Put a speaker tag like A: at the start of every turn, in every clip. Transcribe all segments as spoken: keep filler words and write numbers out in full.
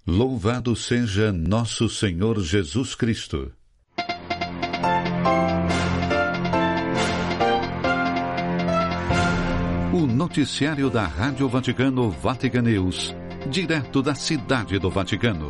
A: Louvado seja nosso Senhor Jesus Cristo. O noticiário da Rádio Vaticano Vatican News, direto da Cidade do Vaticano.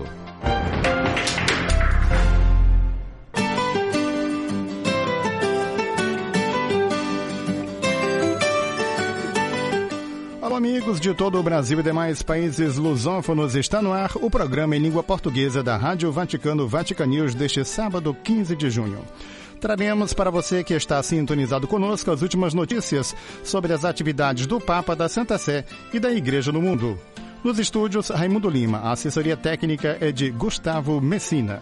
B: Olá, amigos de todo o Brasil e demais países lusófonos. Está no ar o programa em língua portuguesa da Rádio Vaticano Vatican News deste sábado, quinze de junho. Traremos para você que está sintonizado conosco as últimas notícias sobre as atividades do Papa, da Santa Sé e da Igreja no mundo. Nos estúdios, Raimundo Lima. A assessoria técnica é de Gustavo Messina.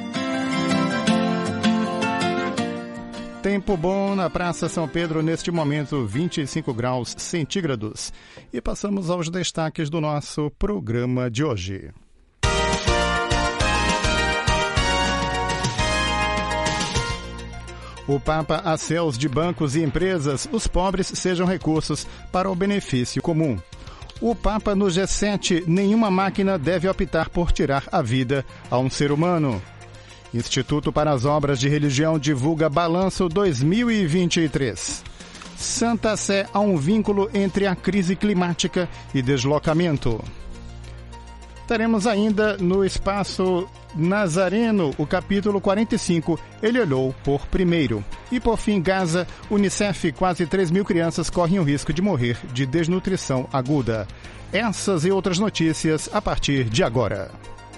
B: Tempo bom na Praça São Pedro, neste momento vinte e cinco graus centígrados. E passamos aos destaques do nosso programa de hoje. O Papa a céus de bancos e empresas, os pobres sejam recursos para o benefício comum. O Papa no G sete, nenhuma máquina deve optar por tirar a vida a um ser humano. Instituto para as Obras de Religião divulga Balanço dois mil e vinte e três. Santa Sé há um vínculo entre a crise climática e deslocamento. Teremos ainda no Espaço Nazareno o capítulo quarenta e cinco, Ele olhou por primeiro. E por fim, Gaza, Unicef, quase três mil crianças correm o risco de morrer de desnutrição aguda. Essas e outras notícias a partir de agora.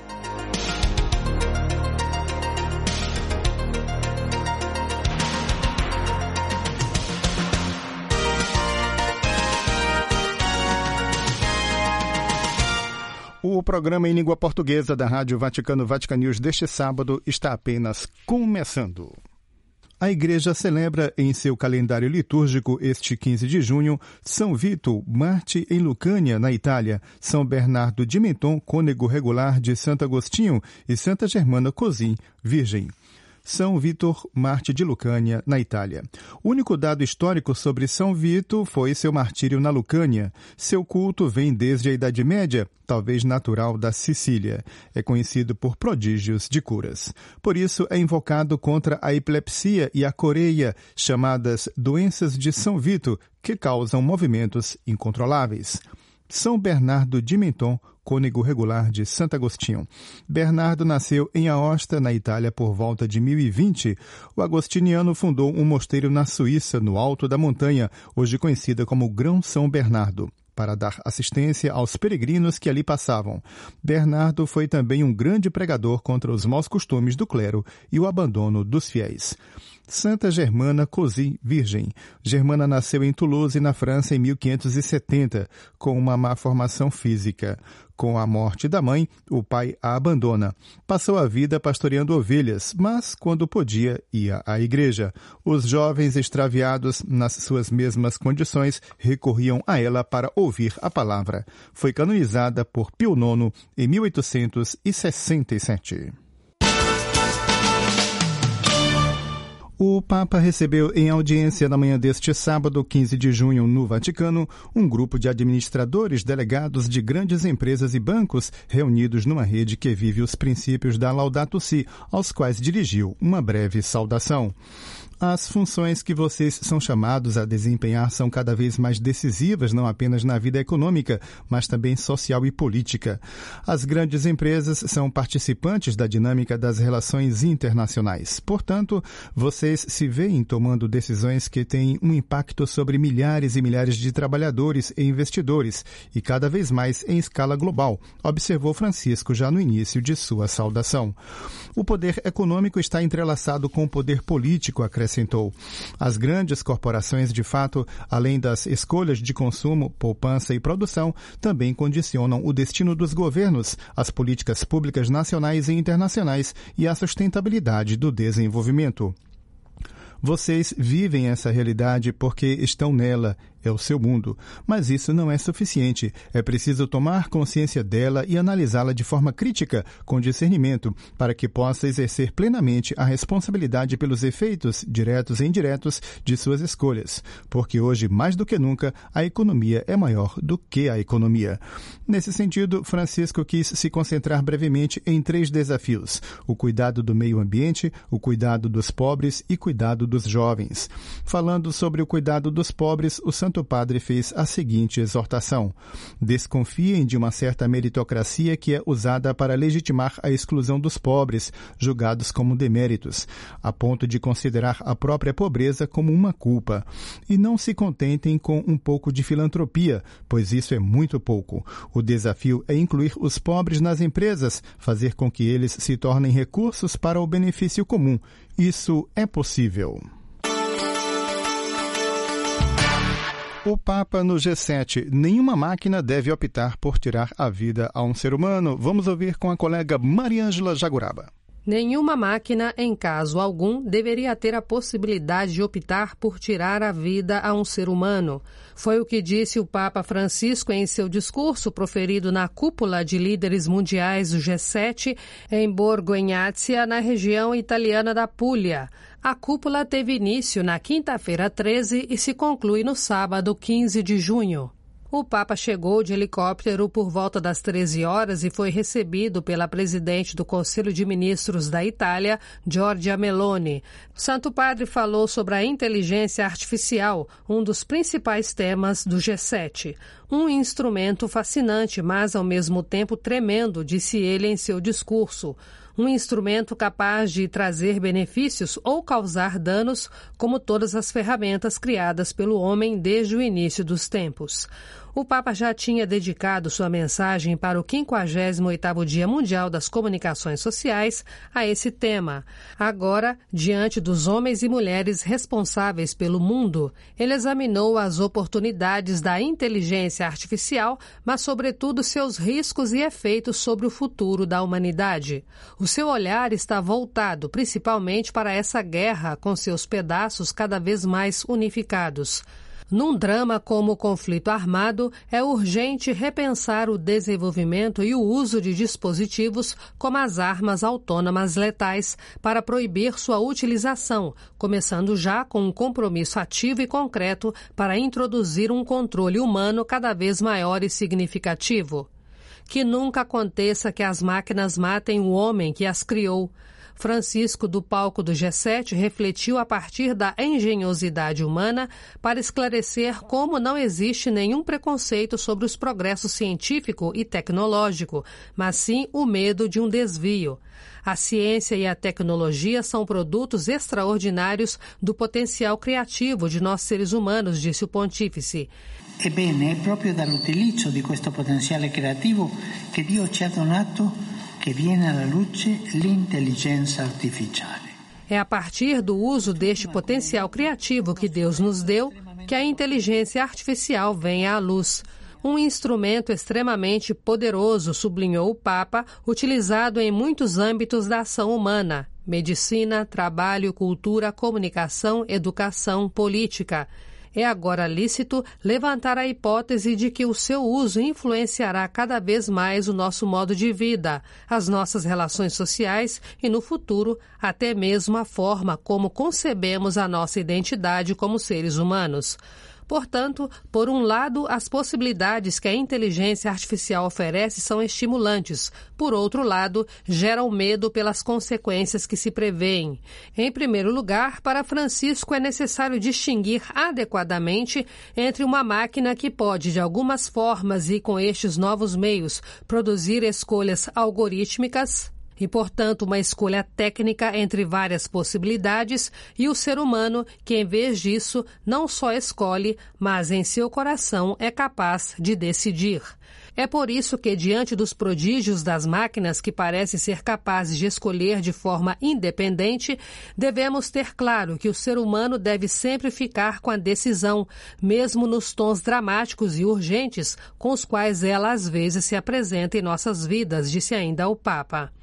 B: O programa em língua portuguesa da Rádio Vaticano Vatican News deste sábado está apenas começando. A Igreja celebra em seu calendário litúrgico este quinze de junho São Vito, Marte em Lucânia, na Itália, São Bernardo de Menton, cônego regular de Santo Agostinho e Santa Germana Cosin, virgem. São Vítor, Marte de Lucânia, na Itália. O único dado histórico sobre São Vito foi seu martírio na Lucânia. Seu culto vem desde a Idade Média, talvez natural da Sicília. É conhecido por prodígios de curas. Por isso é invocado contra a epilepsia e a coreia, chamadas doenças de São Vito, que causam movimentos incontroláveis. São Bernardo de Menton, cônego regular de Santo Agostinho. Bernardo nasceu em Aosta, na Itália, por volta de mil e vinte. O agostiniano fundou um mosteiro na Suíça, no alto da montanha, hoje conhecida como Grão São Bernardo, para dar assistência aos peregrinos que ali passavam. Bernardo foi também um grande pregador contra os maus costumes do clero e o abandono dos fiéis. Santa Germana Cosin, virgem. Germana nasceu em Toulouse, na França, em mil quinhentos e setenta, com uma má formação física. Com a morte da mãe, o pai a abandona. Passou a vida pastoreando ovelhas, mas, quando podia, ia à igreja. Os jovens extraviados, nas suas mesmas condições, recorriam a ela para ouvir a palavra. Foi canonizada por Pio nono em mil oitocentos e sessenta e sete. O Papa recebeu em audiência na manhã deste sábado, quinze de junho, no Vaticano, um grupo de administradores delegados de grandes empresas e bancos reunidos numa rede que vive os princípios da Laudato Si, aos quais dirigiu uma breve saudação. As funções que vocês são chamados a desempenhar são cada vez mais decisivas, não apenas na vida econômica, mas também social e política. As grandes empresas são participantes da dinâmica das relações internacionais. Portanto, vocês se veem tomando decisões que têm um impacto sobre milhares e milhares de trabalhadores e investidores, e cada vez mais em escala global, observou Francisco já no início de sua saudação. O poder econômico está entrelaçado com o poder político, acrescentou. As grandes corporações, de fato, além das escolhas de consumo, poupança e produção, também condicionam o destino dos governos, as políticas públicas nacionais e internacionais e a sustentabilidade do desenvolvimento. Vocês vivem essa realidade porque estão nela, é o seu mundo, mas isso não é suficiente. É preciso tomar consciência dela e analisá-la de forma crítica, com discernimento, para que possa exercer plenamente a responsabilidade pelos efeitos, diretos e indiretos, de suas escolhas. Porque hoje, mais do que nunca, a economia é maior do que a economia. Nesse sentido, Francisco quis se concentrar brevemente em três desafios: o cuidado do meio ambiente, o cuidado dos pobres e cuidado dos jovens. Falando sobre o cuidado dos pobres, o Santo Padre fez a seguinte exortação: desconfiem de uma certa meritocracia que é usada para legitimar a exclusão dos pobres, julgados como deméritos, a ponto de considerar a própria pobreza como uma culpa. E não se contentem com um pouco de filantropia, pois isso é muito pouco. O desafio é incluir os pobres nas empresas, fazer com que eles se tornem recursos para o benefício comum. Isso é possível. O Papa no G sete. Nenhuma máquina deve optar por tirar a vida a um ser humano. Vamos ouvir com a colega Mariângela Jaguraba.
C: Nenhuma máquina, em caso algum, deveria ter a possibilidade de optar por tirar a vida a um ser humano. Foi o que disse o Papa Francisco em seu discurso proferido na cúpula de líderes mundiais do G sete em Borgo Egnazia, na região italiana da Puglia. A cúpula teve início na quinta-feira treze e se conclui no sábado quinze de junho. O Papa chegou de helicóptero por volta das treze horas e foi recebido pela presidente do Conselho de Ministros da Itália, Giorgia Meloni. O Santo Padre falou sobre a inteligência artificial, um dos principais temas do G sete. Um instrumento fascinante, mas ao mesmo tempo tremendo, disse ele em seu discurso. Um instrumento capaz de trazer benefícios ou causar danos, como todas as ferramentas criadas pelo homem desde o início dos tempos. O Papa já tinha dedicado sua mensagem para o quinquagésimo oitavo Dia Mundial das Comunicações Sociais a esse tema. Agora, diante dos homens e mulheres responsáveis pelo mundo, ele examinou as oportunidades da inteligência artificial, mas, sobretudo, seus riscos e efeitos sobre o futuro da humanidade. O seu olhar está voltado principalmente para essa guerra com seus pedaços cada vez mais unificados. Num drama como o conflito armado, é urgente repensar o desenvolvimento e o uso de dispositivos como as armas autônomas letais para proibir sua utilização, começando já com um compromisso ativo e concreto para introduzir um controle humano cada vez maior e significativo. Que nunca aconteça que as máquinas matem o homem que as criou. Francisco, do palco do G sete, refletiu a partir da engenhosidade humana para esclarecer como não existe nenhum preconceito sobre os progressos científico e tecnológico, mas sim o medo de um desvio. A ciência e a tecnologia são produtos extraordinários do potencial criativo de nós seres humanos, disse o pontífice.
D: Ebbene, è proprio dall'utilizzo di questo potenziale creativo che Dio ci ha donato che viene alla luce l'intelligenza artificiale.
C: É a partir do uso deste potencial criativo que Deus nos deu que a inteligência artificial vem à luz. Um instrumento extremamente poderoso, sublinhou o Papa, utilizado em muitos âmbitos da ação humana: medicina, trabalho, cultura, comunicação, educação, política. É agora lícito levantar a hipótese de que o seu uso influenciará cada vez mais o nosso modo de vida, as nossas relações sociais e, no futuro, até mesmo a forma como concebemos a nossa identidade como seres humanos. Portanto, por um lado, as possibilidades que a inteligência artificial oferece são estimulantes. Por outro lado, geram medo pelas consequências que se prevêem. Em primeiro lugar, para Francisco é necessário distinguir adequadamente entre uma máquina que pode, de algumas formas e com estes novos meios, produzir escolhas algorítmicas e, portanto, uma escolha técnica entre várias possibilidades, e o ser humano que, em vez disso, não só escolhe, mas em seu coração é capaz de decidir. É por isso que, diante dos prodígios das máquinas que parecem ser capazes de escolher de forma independente, devemos ter claro que o ser humano deve sempre ficar com a decisão, mesmo nos tons dramáticos e urgentes com os quais ela às vezes se apresenta em nossas vidas, disse ainda o Papa.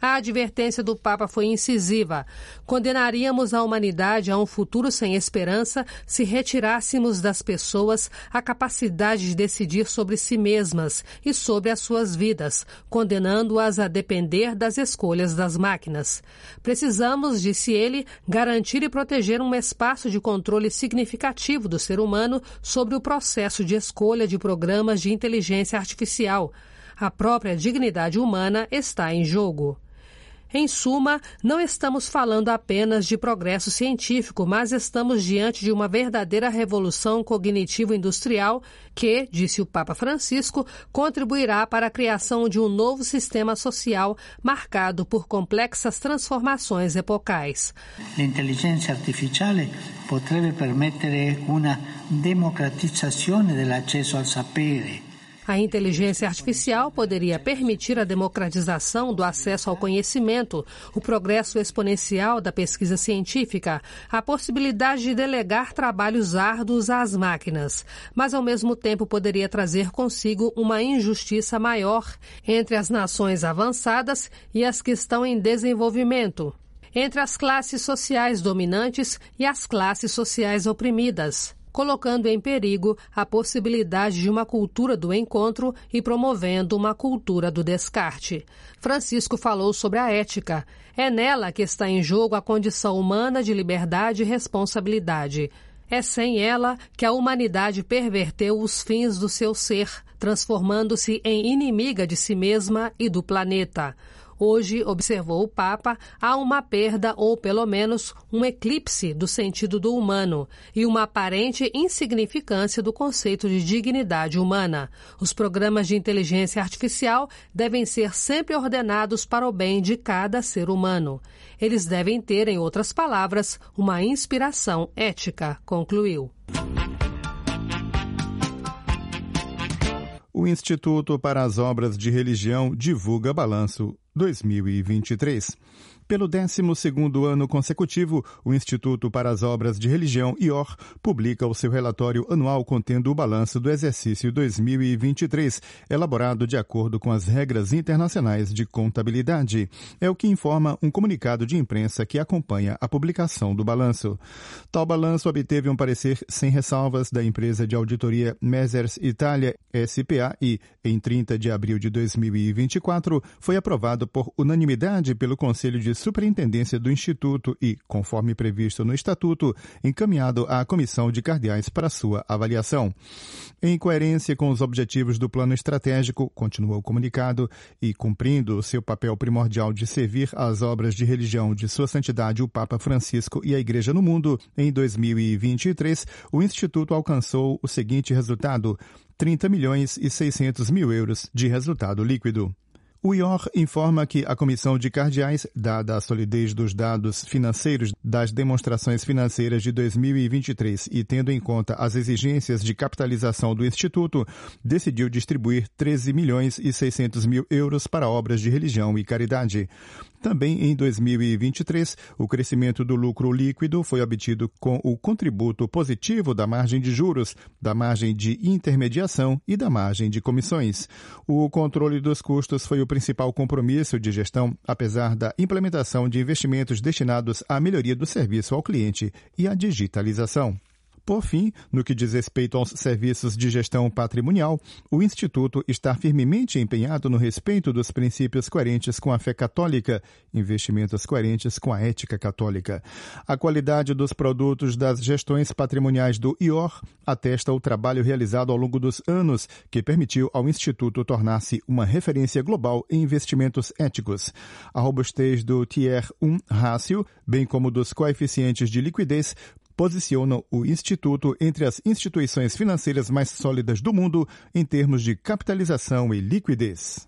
C: A advertência do Papa foi incisiva. Condenaríamos a humanidade a um futuro sem esperança se retirássemos das pessoas a capacidade de decidir sobre si mesmas e sobre as suas vidas, condenando-as a depender das escolhas das máquinas. Precisamos, disse ele, garantir e proteger um espaço de controle significativo do ser humano sobre o processo de escolha de programas de inteligência artificial. A própria dignidade humana está em jogo. Em suma, não estamos falando apenas de progresso científico, mas estamos diante de uma verdadeira revolução cognitivo-industrial que, disse o Papa Francisco, contribuirá para a criação de um novo sistema social marcado por complexas transformações epocais.
D: A inteligência artificial potrebbe permettere una democratizzazione dell'accesso al sapere.
C: A inteligência artificial poderia permitir a democratização do acesso ao conhecimento, o progresso exponencial da pesquisa científica, a possibilidade de delegar trabalhos árduos às máquinas, mas ao mesmo tempo poderia trazer consigo uma injustiça maior entre as nações avançadas e as que estão em desenvolvimento, entre as classes sociais dominantes e as classes sociais oprimidas, colocando em perigo a possibilidade de uma cultura do encontro e promovendo uma cultura do descarte. Francisco falou sobre a ética. É nela que está em jogo a condição humana de liberdade e responsabilidade. É sem ela que a humanidade perverteu os fins do seu ser, transformando-se em inimiga de si mesma e do planeta. Hoje, observou o Papa, há uma perda ou, pelo menos, um eclipse do sentido do humano e uma aparente insignificância do conceito de dignidade humana. Os programas de inteligência artificial devem ser sempre ordenados para o bem de cada ser humano. Eles devem ter, em outras palavras, uma inspiração ética, concluiu.
B: O Instituto para as Obras de Religião divulga balanço dois mil e vinte e três. Pelo décimo segundo ano consecutivo, o Instituto para as Obras de Religião, I O R, publica o seu relatório anual contendo o balanço do exercício dois mil e vinte e três, elaborado de acordo com as regras internacionais de contabilidade. É o que informa um comunicado de imprensa que acompanha a publicação do balanço. Tal balanço obteve um parecer sem ressalvas da empresa de auditoria Messers Italia S P A e, em trinta de abril de dois mil e vinte e quatro, foi aprovado por unanimidade pelo Conselho de Superintendência do Instituto e, conforme previsto no Estatuto, encaminhado à Comissão de Cardeais para sua avaliação. Em coerência com os objetivos do plano estratégico, continuou o comunicado, e cumprindo o seu papel primordial de servir às obras de religião de Sua Santidade o Papa Francisco e a Igreja no mundo, em dois mil e vinte e três, o Instituto alcançou o seguinte resultado: trinta milhões e seiscentos mil euros de resultado líquido. O I O R informa que a Comissão de Cardeais, dada a solidez dos dados financeiros das demonstrações financeiras de dois mil e vinte e três e tendo em conta as exigências de capitalização do Instituto, decidiu distribuir treze milhões e seiscentos mil euros para obras de religião e caridade. Também em dois mil e vinte e três, o crescimento do lucro líquido foi obtido com o contributo positivo da margem de juros, da margem de intermediação e da margem de comissões. O controle dos custos foi o principal compromisso de gestão, apesar da implementação de investimentos destinados à melhoria do serviço ao cliente e à digitalização. Por fim, no que diz respeito aos serviços de gestão patrimonial, o Instituto está firmemente empenhado no respeito dos princípios coerentes com a fé católica, investimentos coerentes com a ética católica. A qualidade dos produtos das gestões patrimoniais do I O R atesta o trabalho realizado ao longo dos anos, que permitiu ao Instituto tornar-se uma referência global em investimentos éticos. A robustez do Tier um Ratio, bem como dos coeficientes de liquidez, posicionam o Instituto entre as instituições financeiras mais sólidas do mundo em termos de capitalização e liquidez.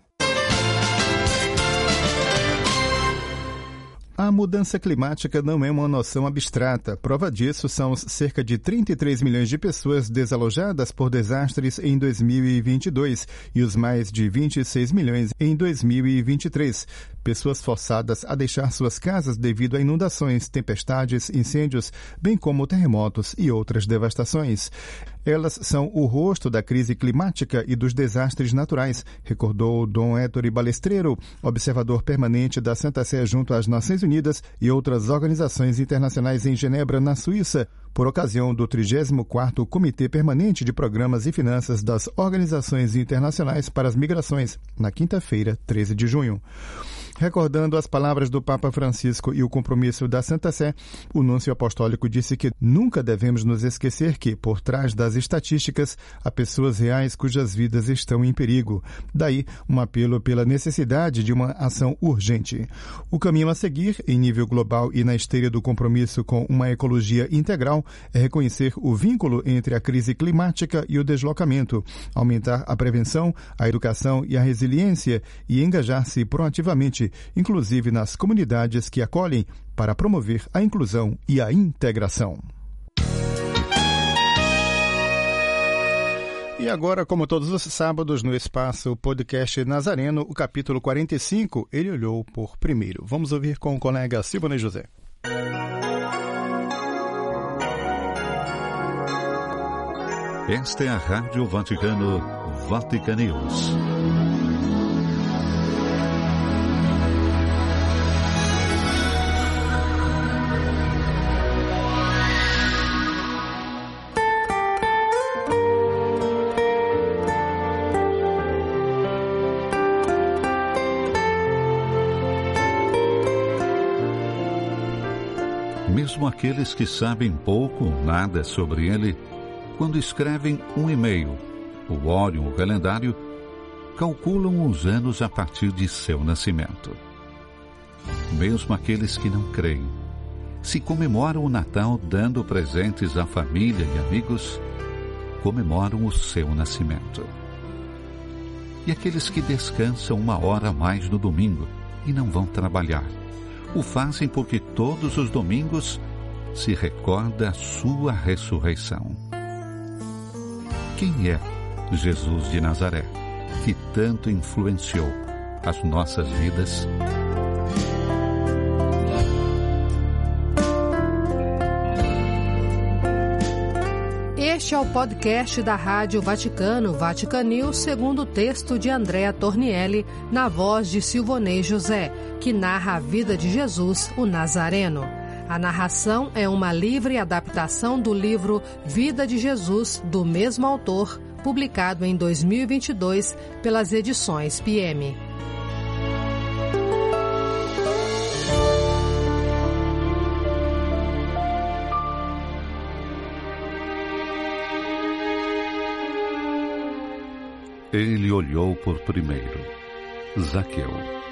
B: A mudança climática não é uma noção abstrata. Prova disso são os cerca de trinta e três milhões de pessoas desalojadas por desastres em dois mil e vinte e dois e os mais de vinte e seis milhões em dois mil e vinte e três. pessoas forçadas a deixar suas casas devido a inundações, tempestades, incêndios, bem como terremotos e outras devastações. Elas são o rosto da crise climática e dos desastres naturais, recordou Dom Ettore Balestreiro, observador permanente da Santa Sé junto às Nações Unidas e outras organizações internacionais em Genebra, na Suíça, por ocasião do trigésimo quarto Comitê Permanente de Programas e Finanças das Organizações Internacionais para as Migrações, na quinta-feira, treze de junho. Recordando as palavras do Papa Francisco e o compromisso da Santa Sé, o núncio apostólico disse que nunca devemos nos esquecer que, por trás das estatísticas, há pessoas reais cujas vidas estão em perigo. Daí, um apelo pela necessidade de uma ação urgente. O caminho a seguir, em nível global e na esteira do compromisso com uma ecologia integral, é reconhecer o vínculo entre a crise climática e o deslocamento, aumentar a prevenção, a educação e a resiliência e engajar-se proativamente, inclusive nas comunidades que acolhem, para promover a inclusão e a integração. E agora, como todos os sábados, no espaço Podcast Nazareno, o capítulo quarenta e cinco, Ele Olhou por Primeiro. Vamos ouvir com o colega Silvonei José.
A: Esta é a Rádio Vaticano, Vatican News. Mesmo aqueles que sabem pouco ou nada sobre ele, quando escrevem um e-mail, o óleo ou o calendário, calculam os anos a partir de seu nascimento. Mesmo aqueles que não creem, se comemoram o Natal dando presentes à família e amigos, comemoram o seu nascimento. E aqueles que descansam uma hora a mais no domingo e não vão trabalhar, o fazem porque todos os domingos se recorda a sua ressurreição. Quem é Jesus de Nazaré, que tanto influenciou as nossas vidas?
C: Este é o podcast da Rádio Vaticano, Vatican News, segundo o texto de Andrea Tornielli, na voz de Silvonei José, que narra a vida de Jesus, o Nazareno. A narração é uma livre adaptação do livro Vida de Jesus, do mesmo autor, publicado em dois mil e vinte e dois pelas edições P M.
A: Ele olhou por primeiro. Zaqueu.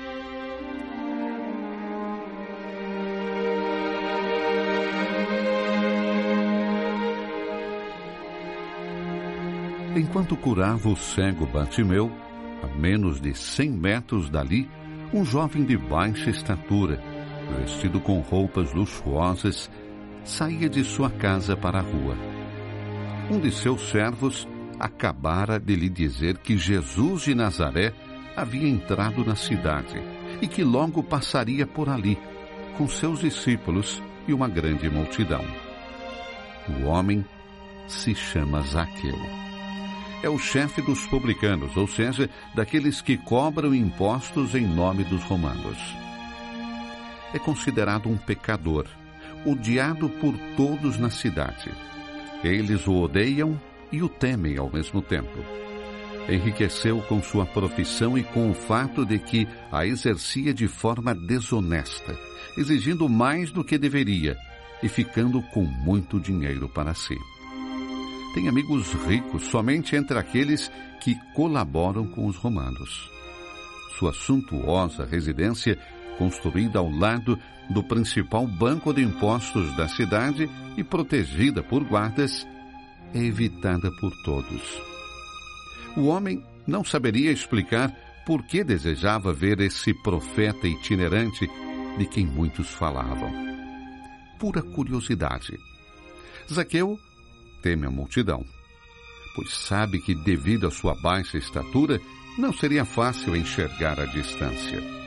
A: Enquanto curava o cego Bartimeu, a menos de cem metros dali, um jovem de baixa estatura, vestido com roupas luxuosas, saía de sua casa para a rua. Um de seus servos acabara de lhe dizer que Jesus de Nazaré havia entrado na cidade e que logo passaria por ali, com seus discípulos e uma grande multidão. O homem se chama Zaqueu. É o chefe dos publicanos, ou seja, daqueles que cobram impostos em nome dos romanos. É considerado um pecador, odiado por todos na cidade. Eles o odeiam e o temem ao mesmo tempo. Enriqueceu com sua profissão e com o fato de que a exercia de forma desonesta, exigindo mais do que deveria e ficando com muito dinheiro para si. Tem amigos ricos somente entre aqueles que colaboram com os romanos. Sua suntuosa residência, construída ao lado do principal banco de impostos da cidade e protegida por guardas, é evitada por todos. O homem não saberia explicar por que desejava ver esse profeta itinerante de quem muitos falavam. Pura curiosidade. Zaqueu teme a multidão, pois sabe que, devido à sua baixa estatura, não seria fácil enxergar à distância.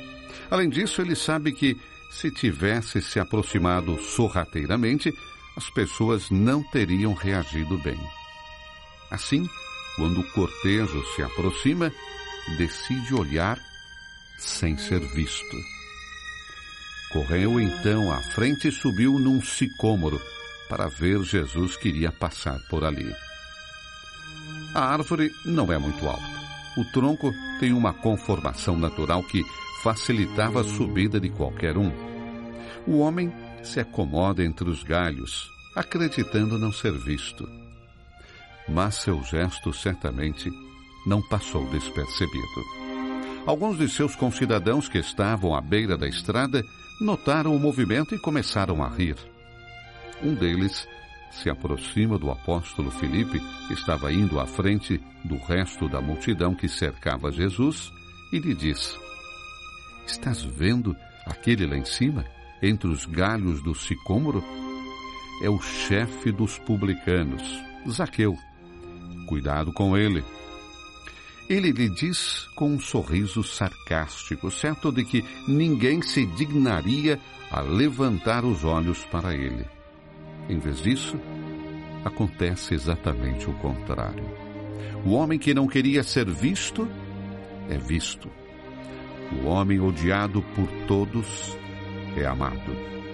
A: Além disso, ele sabe que, se tivesse se aproximado sorrateiramente, as pessoas não teriam reagido bem. Assim, quando o cortejo se aproxima, decide olhar sem ser visto. Correu então à frente e subiu num sicômoro para ver Jesus que iria passar por ali. A árvore não é muito alta. O tronco tem uma conformação natural que facilitava a subida de qualquer um. O homem se acomoda entre os galhos, acreditando não ser visto. Mas seu gesto certamente não passou despercebido. Alguns de seus concidadãos que estavam à beira da estrada notaram o movimento e começaram a rir. Um deles se aproxima do apóstolo Filipe, que estava indo à frente do resto da multidão que cercava Jesus, e lhe diz: estás vendo aquele lá em cima, entre os galhos do sicômoro? É o chefe dos publicanos, Zaqueu. Cuidado com ele. Ele lhe diz com um sorriso sarcástico, certo de que ninguém se dignaria a levantar os olhos para ele. Em vez disso, acontece exatamente o contrário. O homem que não queria ser visto, é visto. O homem odiado por todos, é amado.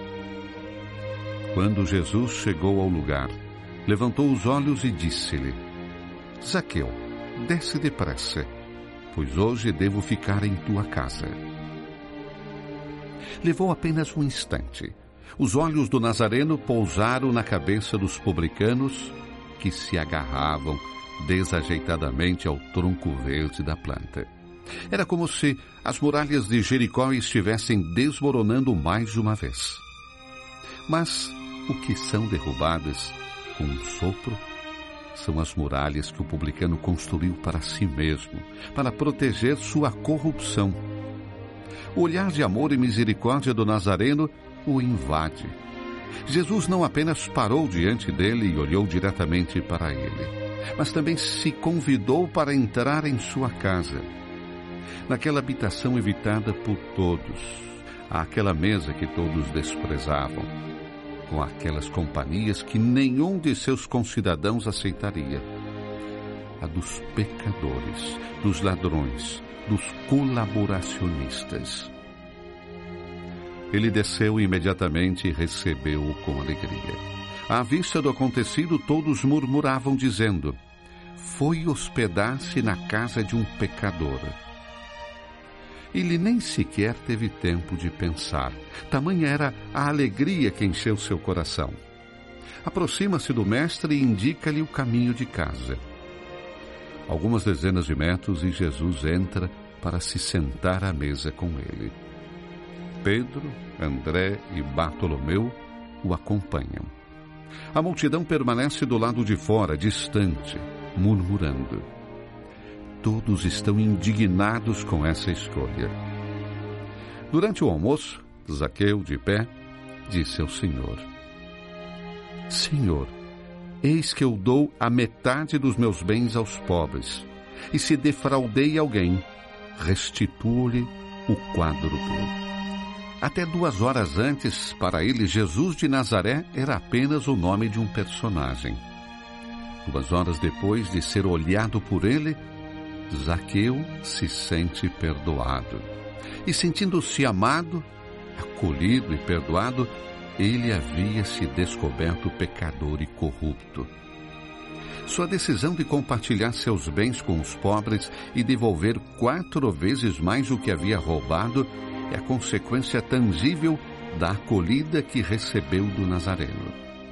A: Quando Jesus chegou ao lugar, levantou os olhos e disse-lhe: Zaqueu, desce depressa, pois hoje devo ficar em tua casa. Levou apenas um instante. Os olhos do Nazareno pousaram na cabeça dos publicanos, que se agarravam desajeitadamente ao tronco verde da planta. Era como se as muralhas de Jericó estivessem desmoronando mais uma vez. Mas o que são derrubadas com um sopro são as muralhas que o publicano construiu para si mesmo, para proteger sua corrupção. O olhar de amor e misericórdia do Nazareno o invade. Jesus não apenas parou diante dele e olhou diretamente para ele, mas também se convidou para entrar em sua casa. Naquela habitação evitada por todos, àquela mesa que todos desprezavam, com aquelas companhias que nenhum de seus concidadãos aceitaria, a dos pecadores, dos ladrões, dos colaboracionistas. Ele desceu imediatamente e recebeu-o com alegria. À vista do acontecido, todos murmuravam, dizendo: foi hospedar-se na casa de um pecador. Ele nem sequer teve tempo de pensar. Tamanha era a alegria que encheu seu coração. Aproxima-se do mestre e indica-lhe o caminho de casa. Algumas dezenas de metros e Jesus entra para se sentar à mesa com ele. Pedro, André e Bartolomeu o acompanham. A multidão permanece do lado de fora, distante, murmurando. Todos estão indignados com essa escolha. Durante o almoço, Zaqueu, de pé, disse ao Senhor: Senhor, eis que eu dou a metade dos meus bens aos pobres, e se defraudei alguém, restituo-lhe o quádruplo. Até duas horas antes, para ele, Jesus de Nazaré era apenas o nome de um personagem. Duas horas depois de ser olhado por ele, Zaqueu se sente perdoado. E sentindo-se amado, acolhido e perdoado, ele havia se descoberto pecador e corrupto. Sua decisão de compartilhar seus bens com os pobres e devolver quatro vezes mais o que havia roubado é a consequência tangível da acolhida que recebeu do Nazareno.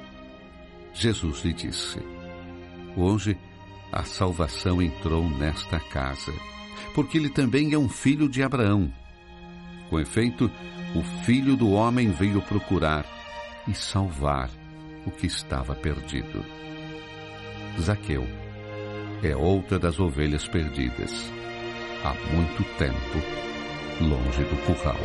A: Jesus lhe disse: hoje a salvação entrou nesta casa, porque ele também é um filho de Abraão. Com efeito, o Filho do Homem veio procurar e salvar o que estava perdido. Zaqueu é outra das ovelhas perdidas. Há muito tempo, longe do curral.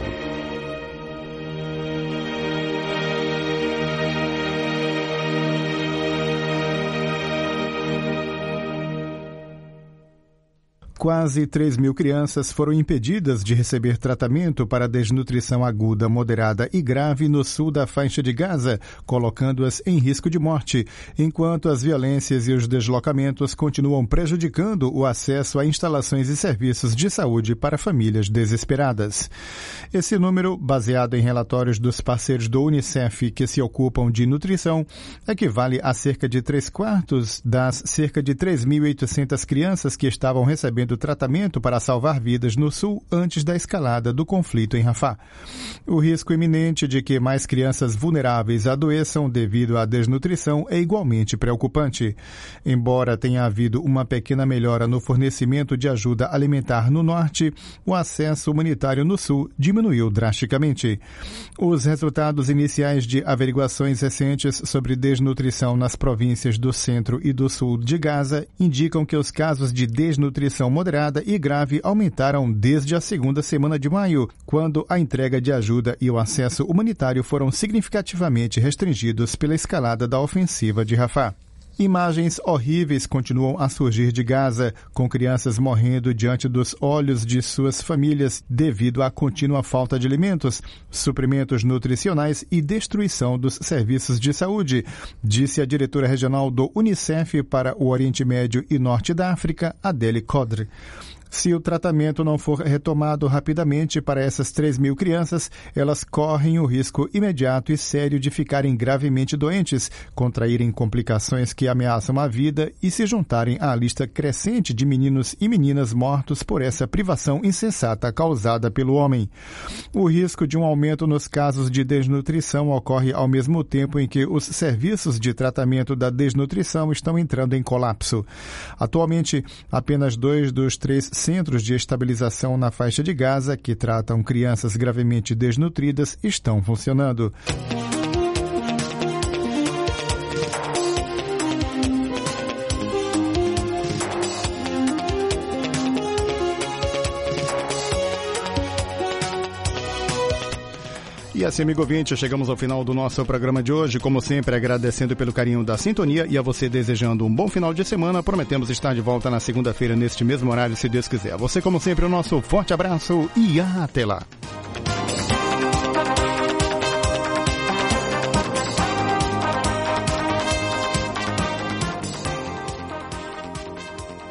B: Quase três mil crianças foram impedidas de receber tratamento para desnutrição aguda, moderada e grave no sul da faixa de Gaza, colocando-as em risco de morte, enquanto as violências e os deslocamentos continuam prejudicando o acesso a instalações e serviços de saúde para famílias desesperadas. Esse número, baseado em relatórios dos parceiros do Unicef que se ocupam de nutrição, equivale a cerca de três quartos das cerca de três mil e oitocentas crianças que estavam recebendo tratamento para salvar vidas no sul antes da escalada do conflito em Rafah. O risco iminente de que mais crianças vulneráveis adoeçam devido à desnutrição é igualmente preocupante. Embora tenha havido uma pequena melhora no fornecimento de ajuda alimentar no norte, o acesso humanitário no sul diminuiu drasticamente. Os resultados iniciais de averiguações recentes sobre desnutrição nas províncias do centro e do sul de Gaza indicam que os casos de desnutrição moderada e grave aumentaram desde a segunda semana de maio, quando a entrega de ajuda e o acesso humanitário foram significativamente restringidos pela escalada da ofensiva de Rafah. Imagens horríveis continuam a surgir de Gaza, com crianças morrendo diante dos olhos de suas famílias devido à contínua falta de alimentos, suprimentos nutricionais e destruição dos serviços de saúde, disse a diretora regional do Unicef para o Oriente Médio e Norte da África, Adele Kodr. Se o tratamento não for retomado rapidamente para essas três mil crianças, elas correm o risco imediato e sério de ficarem gravemente doentes, contraírem complicações que ameaçam a vida e se juntarem à lista crescente de meninos e meninas mortos por essa privação insensata causada pelo homem. O risco de um aumento nos casos de desnutrição ocorre ao mesmo tempo em que os serviços de tratamento da desnutrição estão entrando em colapso. Atualmente, apenas dois dos três centros de estabilização na faixa de Gaza, que tratam crianças gravemente desnutridas, estão funcionando. E assim, amigo ouvinte, chegamos ao final do nosso programa de hoje. Como sempre, agradecendo pelo carinho da sintonia e a você desejando um bom final de semana. Prometemos estar de volta na segunda-feira neste mesmo horário, se Deus quiser. A você, como sempre, o nosso forte abraço e até lá.